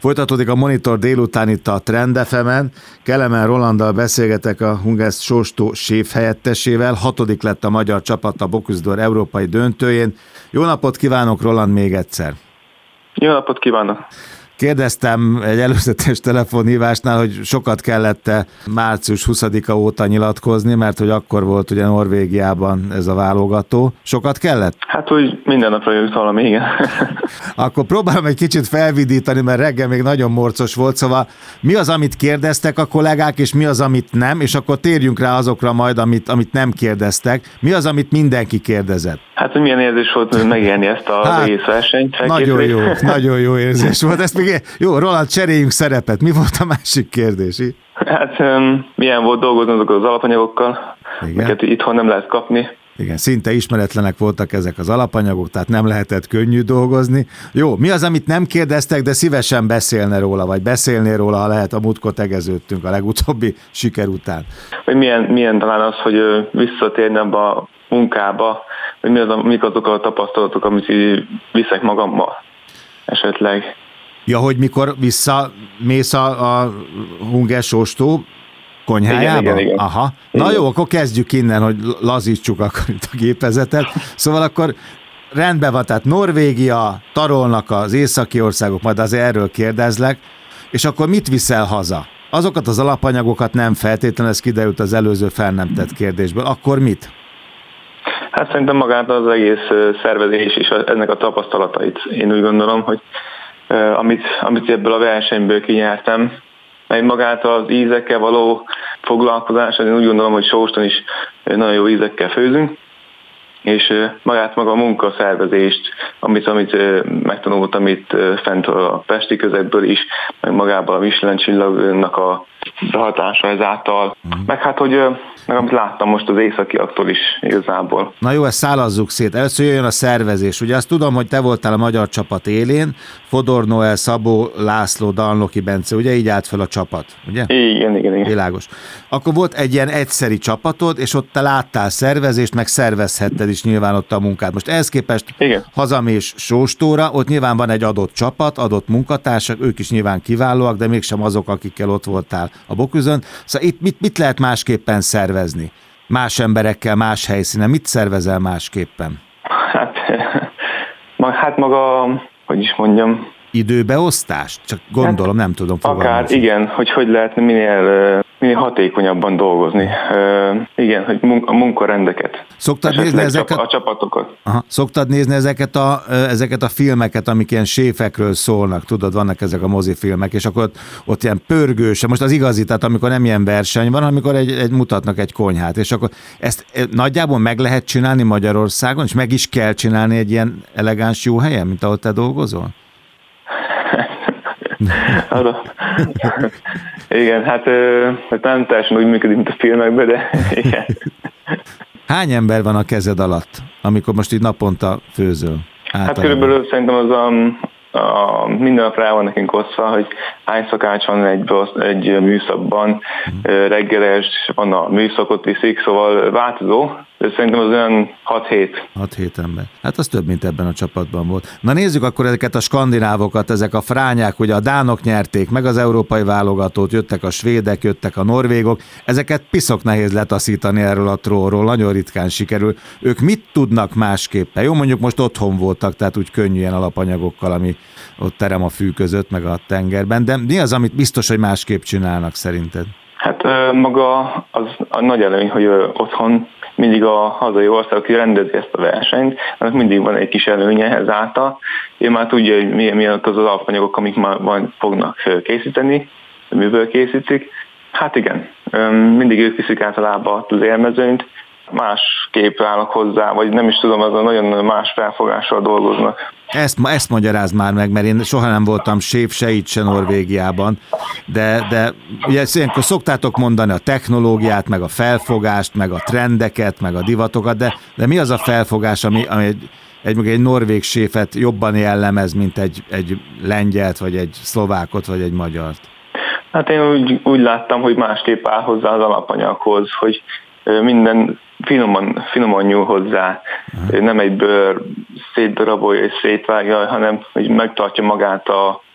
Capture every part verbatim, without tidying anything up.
Folytatódik a Monitor délután itt a Trend ef emen. Kelemen Rolanddal beszélgetek, a Hungest Sóstó séfhelyettesével. Hatodik lett a magyar csapat a Bocuse d'Or európai döntőjén. Jó napot kívánok, Roland, még egyszer! Jó napot kívánok! Kérdeztem egy előzetes telefonhívásnál, hogy sokat kellett-e március huszadika óta nyilatkozni, mert hogy akkor volt ugye Norvégiában ez a válogató. Sokat kellett? Hát úgy minden napra jött valami, igen. Akkor próbálom egy kicsit felvidítani, mert reggel még nagyon morcos volt, szóval mi az, amit kérdeztek a kollégák, és mi az, amit nem, és akkor térjünk rá azokra majd, amit, amit nem kérdeztek. Mi az, amit mindenki kérdezett? Hát, hogy milyen érzés volt megélni ezt az hát, egész versenyt. Nagyon jó, nagyon jó érzés volt. Ezt még, jó, Roland, cseréljünk szerepet. Mi volt a másik kérdés? Hát, um, milyen volt dolgozni azok az alapanyagokkal, amiket itthon nem lehet kapni. Igen, szinte ismeretlenek voltak ezek az alapanyagok, tehát nem lehetett könnyű dolgozni. Jó, mi az, amit nem kérdeztek, de szívesen beszélne róla, vagy beszélnél róla, ha lehet, a múltkor tegeződtünk a legutóbbi siker után. Vagy milyen, milyen talán az, hogy visszatérni abba a munkába, hogy mi az, mik azok a tapasztalatok, amit viszek magammal esetleg. Ja, hogy mikor visszamész a, a Hungest Sóstó konyhájába? Igen, igen, igen. Aha. Na igen. Jó, akkor kezdjük innen, hogy lazítsuk akkor itt a gépezetet. Szóval akkor rendben van, tehát Norvégia, tarolnak az északi országok, majd azért erről kérdezlek, és akkor mit viszel haza? Azokat az alapanyagokat nem feltétlenül, ez kiderült az előző fel nem tett kérdésből. Akkor mit? Hát szerintem magát az egész szervezés és ennek a tapasztalatait. Én úgy gondolom, hogy amit, amit ebből a versenyből kinyertem, meg magát az ízekkel való foglalkozás, én úgy gondolom, hogy Sóston is nagyon jó ízekkel főzünk, és magát maga a munkaszervezést, amit, amit megtanultam itt fent a pesti közegből is, meg magában a Michelin csillagnak a hatása ezáltal, mm. meg hát, hogy meg amit láttam most az északiaktól is igazából. Na jó, ezt szálazzuk szét. Először jöjjön a szervezés. Ugye azt tudom, hogy te voltál a magyar csapat élén, Fodor Noel, Szabó László, Dalnoki Bence, ugye így állt fel a csapat, ugye? Igen, igen, igen. Világos. Akkor volt egy ilyen egyszeri csapatod, és ott te láttál szervezést, meg szervezhetted is nyilván ott a munkát. Most ehhez képest igen. Hazamész Sóstóra, ott nyilván van egy adott csapat, adott munkatársak, ők is nyilván kiválóak, de mégsem azok, akikkel ott voltál a Bocuse-ön. Szóval itt mit, mit lehet másképpen szervezni? Más emberekkel, más helyszínen. Mit szervezel másképpen? Hát, hát maga, hogy is mondjam... Időbeosztás? Csak gondolom, hát, nem tudom fogalmazni. Akár, igen, hogy hogy lehetne minél, minél hatékonyabban dolgozni. Igen, hogy a munkarendeket. Szoktad nézni ezeket a csapatokat? Aha. Szoktad nézni ezeket a, ezeket a filmeket, amik ilyen séfekről szólnak, tudod, vannak ezek a mozifilmek, és akkor ott, ott ilyen pörgős, most az igazi, tehát amikor nem ilyen verseny van, amikor egy, egy mutatnak egy konyhát, és akkor ezt nagyjából meg lehet csinálni Magyarországon, és meg is kell csinálni egy ilyen elegáns jó helyen, mint ahol te dolgozol? Igen, hát nem teljesen úgy működik, mint a filmekben, de igen. Hány ember van a kezed alatt, amikor most így naponta főzöl? Általában? Hát körülbelül szerintem az a, a minden nap rá van nekünk osztva, hogy hány szakács van egy, egy műszakban, hmm. reggeles, van a műszakot viszik, szóval változó, de szerintem az olyan hat-hét. hat-hét ember. Hát az több, mint ebben a csapatban volt. Na nézzük akkor ezeket a skandinávokat, ezek a frányák, ugye a dánok nyerték meg az európai válogatót, jöttek a svédek, jöttek a norvégok, ezeket piszok nehéz letaszítani erről a tróról, nagyon ritkán sikerül. Ők mit tudnak másképpen? Jó, mondjuk most otthon voltak, tehát úgy könnyű ilyen alapanyagokkal, ami ott terem a fű között, meg a tengerben, de mi az, amit biztos, hogy másképp csinálnak szerinted? Hát maga az a nagy előny, hogy otthon mindig a hazai ország, aki rendezi ezt a versenyt, annak mindig van egy kis előnye ezáltal. Én már tudja, hogy milyen, milyen az az alapanyagok, amik már van, fognak készíteni, miből készítik. Hát igen, mindig ők viszik általában az élmezőnyt, másképp állnak hozzá, vagy nem is tudom, azon nagyon más felfogással dolgoznak. Ezt, ezt magyarázd már meg, mert én soha nem voltam séf, se itt, se Norvégiában, de, de ugye ilyenkor szoktátok mondani a technológiát, meg a felfogást, meg a trendeket, meg a divatokat, de, de mi az a felfogás, ami, ami egy, egy, egy norvég séfet jobban jellemez, mint egy, egy lengyelt, vagy egy szlovákot, vagy egy magyart? Hát én úgy, úgy láttam, hogy másképp áll hozzá az alapanyaghoz, hogy minden finoman, finoman nyúl hozzá, uh-huh. nem egyből szétdarabolja és szétvágja, hanem hogy megtartja magát a,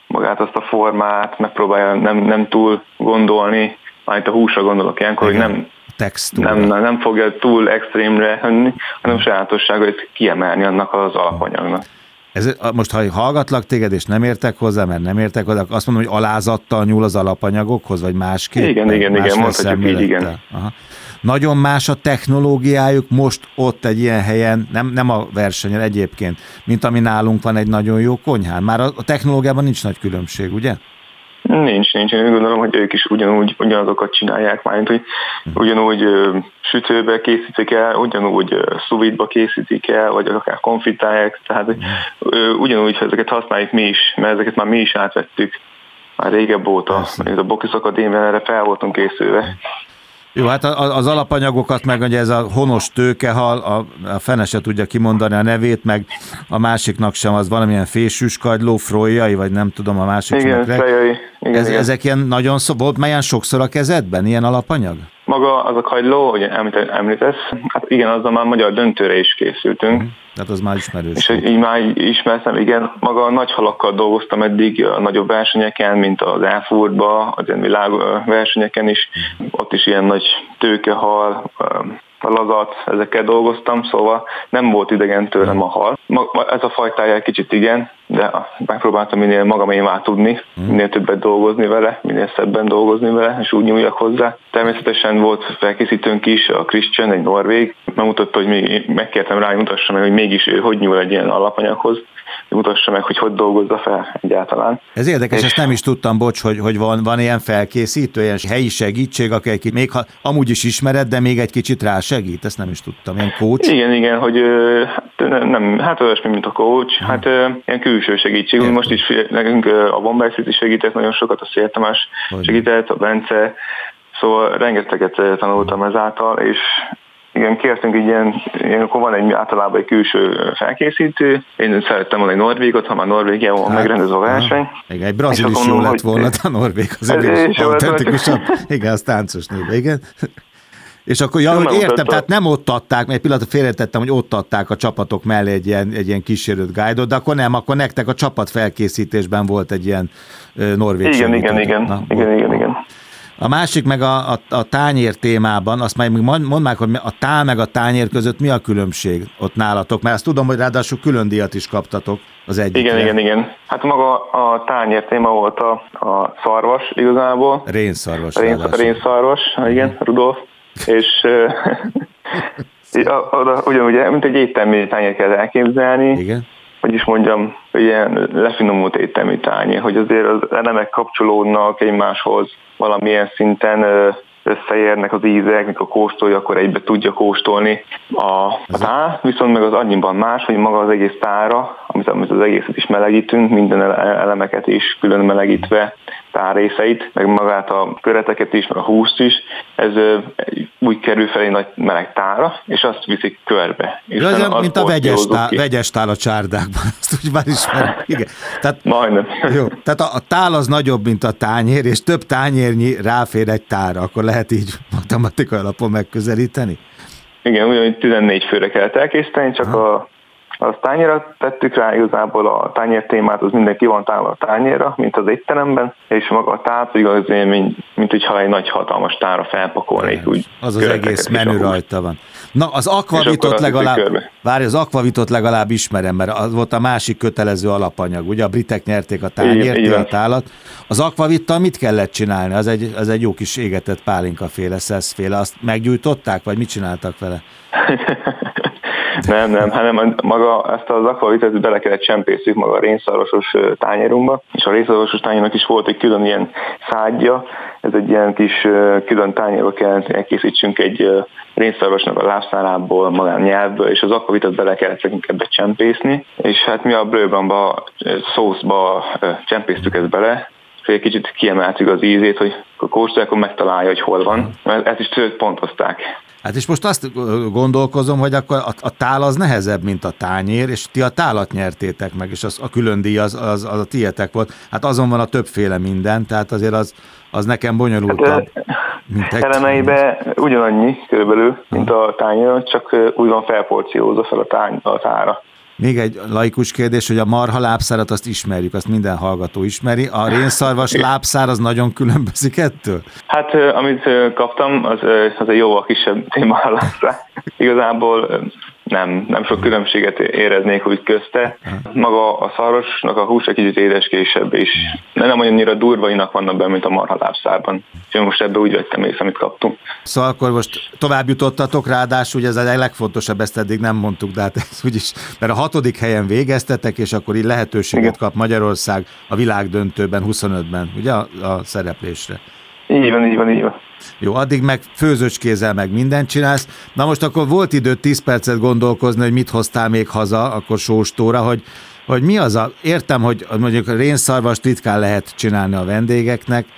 magát azt a formát, megpróbálja nem, nem túl gondolni, majd a húsra gondolok ilyenkor, hogy nem, nem, nem fogja túl extrémre hönni, hanem sajátosságait kiemelni annak az alapanyagnak. Ez, most ha hallgatlak téged, és nem értek hozzá, mert nem értek hozzá, azt mondom, hogy alázattal nyúl az alapanyagokhoz, vagy másképp? Igen, igen, más igen, mondhatjuk így, igen. Aha. Nagyon más a technológiájuk most ott egy ilyen helyen, nem, nem a versenyen egyébként, mint ami nálunk van egy nagyon jó konyhán. Már a technológiában nincs nagy különbség, ugye? Nincs, nincs. Én gondolom, hogy ők is ugyanúgy, ugyanazokat csinálják, majd, hogy ugyanúgy ö, sütőbe készítik el, ugyanúgy ö, sous-vide-ba készítik el, vagy akár konfitálják, tehát ö, ugyanúgy ezeket használjuk mi is, mert ezeket már mi is átvettük már régebb óta, mert a Bocuse Akadémián erre fel voltunk készülve. Jó, hát az alapanyagokat, meg ugye ez a honos tőkehal, a, a fene se tudja kimondani a nevét, meg a másiknak sem, az valamilyen fésüskagyló, froljai, vagy nem tudom a másiknak. Igen, frejai. Igen, ez, igen. Ezek ilyen nagyon szó, volt melyen sokszor a kezedben, ilyen alapanyag? Maga az a kagyló, hogy említesz, hát igen, azzal már magyar döntőre is készültünk. Mm. Tehát az már ismerős. És így már ismertem, igen, maga a nagy halakkal dolgoztam eddig a nagyobb versenyeken, mint az Erfurtba, az ilyen világversenyeken is. Ott is ilyen nagy tőkehal, a lazat, ezekkel dolgoztam, szóval nem volt idegen tőlem a hal. Ez a fajtája egy kicsit igen, de megpróbáltam minél magamévá tudni, minél többet dolgozni vele, minél szebben dolgozni vele, és úgy nyúljak hozzá. Természetesen volt felkészítőnk is, a Christian, egy norvég, megmutatta, hogy mi, megkértem rá, hogy mutassa meg, hogy mégis ő hogy nyúl egy ilyen alapanyaghoz, hogy mutassa meg, hogy hogy dolgozza fel egyáltalán. Ez érdekes, és ezt nem is tudtam, bocs, hogy, hogy van, van ilyen felkészítő, ilyen helyi segítség, aki egy, még ha amúgy is ismered, de még egy kicsit rá segít, ezt nem is tudtam. Ilyen coach? Igen, igen, hogy hát nem, hát olyasmi, mint a coach, hmm. hát ilyen külső segítség. Értem. Most is nekünk a Bombay City segített nagyon sokat, a Szél Tamás segített, a Bence, szóval rengeteget tanultam ezáltal, és igen, kértünk egy ilyen, ilyenkor van egy általában egy külső felkészítő. Én szerettem volna egy norvégot, ha már Norvégiában van hát, megrendezve a verseny. Igen, egy brazil is jó lett volna, a norvég az egy autentikusabb. Igen, az táncos név, igen. És akkor, ja, hogy értem, tehát nem ott adták, mert egy pillanatot félretettem, hogy ott adták a csapatok mellé egy ilyen, egy ilyen kísérőt guide-ot, de akkor nem, akkor nektek a csapat felkészítésben volt egy ilyen norvég. Igen, igen, igen, Na, igen, igen, igen. A másik meg a, a, a tányér témában, azt majd mondd meg, hogy a tál meg a tányér között mi a különbség ott nálatok, mert azt tudom, hogy ráadásul külön díjat is kaptatok az egyikre. Igen, igen, igen. Hát maga a tányér téma volt a, a szarvas igazából. Rénszarvas. Rén, rénszarvas, igen, Rudolf. És oda ugyanúgy, mint egy éttermi tányér kell elképzelni. Igen. Hogy is mondjam, ilyen lefinomult éttermi tányér, hogy azért az elemek kapcsolódnak egymáshoz, valamilyen szinten összeérnek az ízek, mikor kóstolja, akkor egybe tudja kóstolni a, a tál, viszont meg az annyiban más, hogy maga az egész tára, amit, amit az egészet is melegítünk, minden elemeket is külön melegítve, tálrészeit, meg magát a köreteket is, meg a húst is, ez úgy kerül fel egy nagy meleg tára, és azt viszik körbe. Ja, az mint a vegyes tál, vegyes tál a csárdákban, azt úgy már ismerem. Igen. Tehát, Majdnem. Jó, tehát a, a tál az nagyobb, mint a tányér, és több tányérnyi ráfér egy tálra, akkor lehet így matematikai alapon megközelíteni? Igen, ugyanúgy tizennégy főre kellett elkészíteni, csak ha. a azt tányérra tettük rá, igazából a tányér témát, az mindenki van tálva a tányérra, mint az étteremben, és maga a tál pedig az mint, mint hogyha egy nagy hatalmas tára felpakolnék. Úgy az az egész menü rajta van. Na, az akvavitot legalább, várj, az akvavitot legalább ismerem, mert az volt a másik kötelező alapanyag, ugye a britek nyerték a tányért, a tálat. Az akvavittal mit kellett csinálni? Az egy, az egy jó kis égetett pálinkaféle, szeszféle, azt meggyújtották, vagy mit csináltak vele? Nem, nem, hanem maga ezt az akvavitet bele kellett csempészük maga a rénszarvasos tányérunkba, és a rénszarvasos tányérnak is volt egy külön ilyen szádja, ez egy ilyen kis külön tányérba kellett elkészítsünk egy rénszarvasnak a lábszálából, magán nyelvből, és az akvavitet bele kellett nekünk ebbe csempészni, és hát mi a brőbramba szószba csempésztük ezt bele, és egy kicsit kiemeltük az ízét, hogy a kóstolják, akkor megtalálja, hogy hol van, mert ezt is pontozták. Hát és most azt gondolkozom, hogy akkor a, a tál az nehezebb, mint a tányér, és ti a tálat nyertétek meg, és az, a külön díj az, az, az a tietek volt. Hát azon van a többféle minden, tehát azért az, az nekem bonyolultabb. Hát, elemeibe ugyanannyi körülbelül, mint a tányér, csak úgy van felporciózva fel a, tány, a tára. Még egy laikus kérdés, hogy a marha lábszárat azt ismerjük, azt minden hallgató ismeri. A rénszarvas lábszár az nagyon különbözik ettől? Hát amit kaptam, az, az egy jóval kisebb téma a lábszár. Igazából nem, nem sok különbséget éreznék úgy közte. Maga a szarvasnak a hús egy kicsit édeskésebb, és nem annyira durvainak vannak benne, mint a marha lábszárban. És most ebbe úgy vettem észre, amit kaptunk. Szóval akkor most tovább jutottatok, ráadásul ugye ez a legfontosabb, ezt eddig nem mondtuk, de hát ez úgyis, mert a hatodik helyen végeztetek, és akkor így lehetőséget Igen. kap Magyarország a világdöntőben, huszonötben, ugye a, a szereplésre. Így van, így van, így van. Jó, addig meg főzőcskézzel meg mindent csinálsz. Na most akkor volt időt tíz percet gondolkozni, hogy mit hoztál még haza, akkor sóstóra, hogy, hogy mi az a... Értem, hogy mondjuk rénszarvast ritkán lehet csinálni a vendégeknek,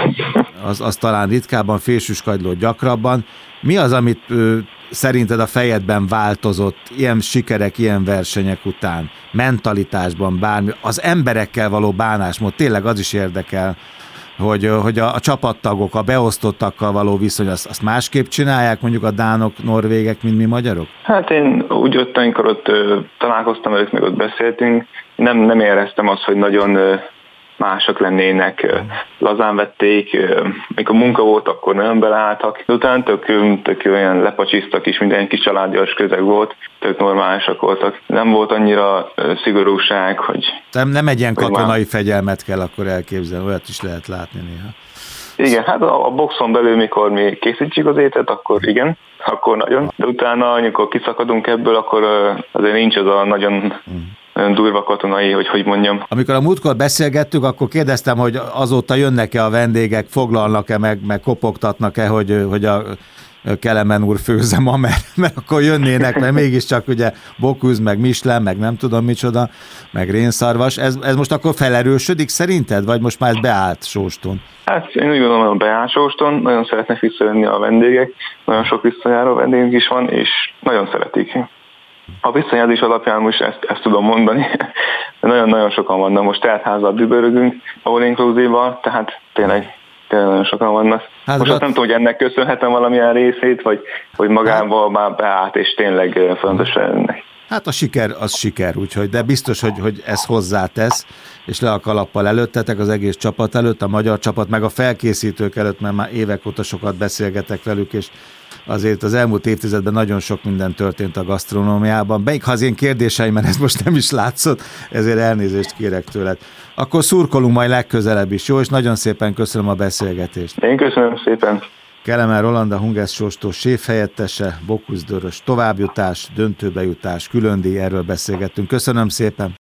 az, az talán ritkábban, félsüskagylót gyakrabban. Mi az, amit ö, szerinted a fejedben változott ilyen sikerek, ilyen versenyek után, mentalitásban, bármi, az emberekkel való bánásmód, tényleg az is érdekel, hogy, hogy a, a csapattagok, a beosztottakkal való viszony, azt, azt másképp csinálják mondjuk a dánok, norvégek, mint mi magyarok? Hát én úgy ott, amikor ott ö, találkoztam velük, meg ott beszéltünk, nem, nem éreztem azt, hogy nagyon ö, mások lennének, ö, lazán vették, ö, amikor munka volt, akkor nagyon beleálltak. De utána tök, tök olyan lepacsisztak is, minden kis családias közeg volt, tök normálisak voltak. Nem volt annyira ö, szigorúság, hogy... Nem, nem egy ilyen katonai már... fegyelmet kell akkor elképzelni, olyat is lehet látni néha. Igen, hát a, a boxon belül, mikor mi készítjük az ételt, akkor igen, akkor nagyon. De utána, amikor kiszakadunk ebből, akkor ö, azért nincs az a nagyon... Hmm. Olyan durva katonai, hogy hogy mondjam. Amikor a múltkor beszélgettük, akkor kérdeztem, hogy azóta jönnek-e a vendégek, foglalnak-e meg, meg kopogtatnak-e, hogy, hogy a Kelemen úr főzze ma, mert, mert akkor jönnének, mert mégiscsak ugye Bocuse, meg Michelin, meg nem tudom micsoda, meg rénszarvas. Ez, ez most akkor felerősödik szerinted, vagy most már ez beállt sóston? Hát én úgy gondolom, hogy beállt sóston, nagyon szeretnek visszajönni a vendégek, nagyon sok visszajáró vendégünk is van, és nagyon szeretik. A visszajelzés alapján most ezt, ezt tudom mondani, nagyon-nagyon sokan vannak, most teltházzal dübörögünk, ahol inkluzívval, tehát tényleg, tényleg nagyon sokan vannak. Hát most azt nem tudom, hogy ennek köszönhetem valamilyen részét, vagy hogy magával már beállt, és tényleg fontosan önnek. Hát a siker az siker, úgyhogy, de biztos, hogy, hogy ez hozzátesz, és le a kalappal előttetek az egész csapat előtt, a magyar csapat, meg a felkészítők előtt, mert már évek óta sokat beszélgetek velük, és azért az elmúlt évtizedben nagyon sok minden történt a gasztronómiában. Melyik, ha az én kérdéseim, mert ez most nem is látszott, ezért elnézést kérek tőled. Akkor szurkolunk majd legközelebb is, jó? És nagyon szépen köszönöm a beszélgetést. Én köszönöm szépen. Kelemen Roland, a Hungász Sóstó séfhelyettese, Bocuse d'Örös továbbjutás, döntőbe jutás, különdíj, erről beszélgettünk. Köszönöm szépen.